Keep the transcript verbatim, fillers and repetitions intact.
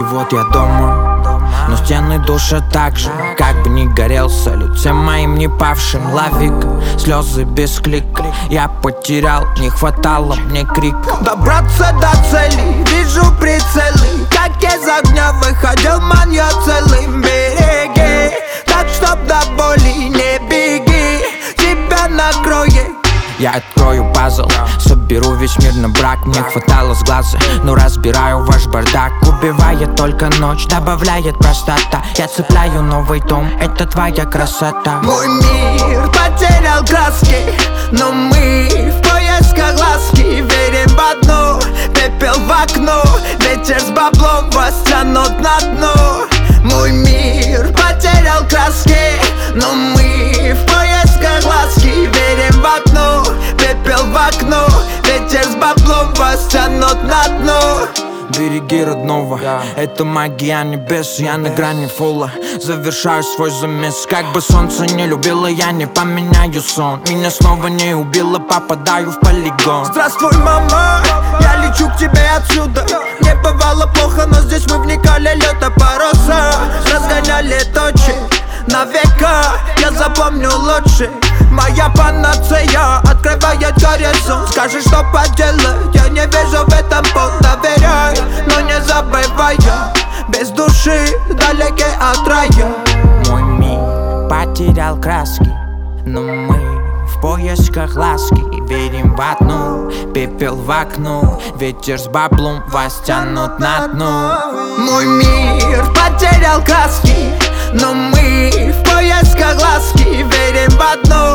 вот я дома, но стены душат так же. Как бы ни горел салют всем моим не павшим. Лавик, слезы без клика. Я потерял, не хватало мне крика. Добраться до цели, вижу прицелы. Как из огня выходил маньяк целым. Береги, так чтоб до боли не беги, тебя накроет. Я открою пазл, соберу весь мир на брак. Мне хватало с глаза, но разбираю ваш бардак. Убивает только ночь, добавляет простота. Я цепляю новый том, это твоя красота. Мой мир потерял краски, но мы в поисках ласки. Верим в одно, пепел в окно. Ветер с баблом вас тянут на дно. Мой мир потерял краски, но мы в поисках ласки. Верим в одно, пепел в окно. Ветер с баблом вас тянут на дно. Береги родного, это магия небес. Я на грани фола, завершаю свой замес. Как бы солнце не любило, я не поменяю сон. Меня снова не убило, попадаю в полигон. Здравствуй, мама, я лечу к тебе отсюда. Не бывало плохо, но здесь мы вникали лето паруса. Разгоняли точи на века, я запомню лучше. Моя панацея открывает горизонт. Скажи, что поделать, я не вижу в этом пол. Доверяй, но не забывай, без души, далеки от рая. Мой мир потерял краски, но мы в поисках ласки. Верим в одну, пепел в окно. Ветер с баблом вас тянут на дно. Мой мир потерял краски, но мы в поисках ласки. Верим в одно,